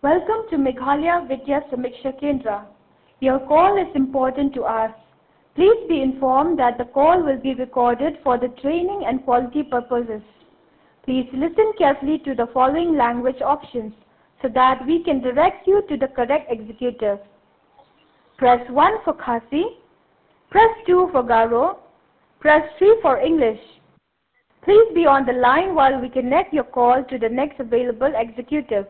Welcome to Meghalaya Vidya Samiksha Kendra. Your call is important to us. Please be informed that the call will be recorded for the training and quality purposes. Please listen carefully to the following language options so that we can direct you to the correct executive. Press 1 for Khasi, press 2 for Garo, press 3 for English. Please be on the line while we connect your call to the next available executive.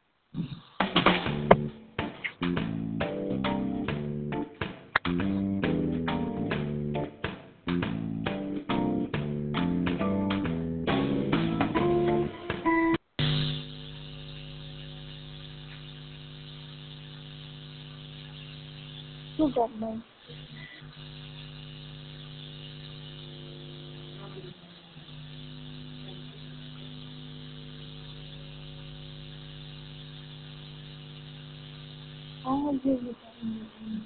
Good man. I'll give you that.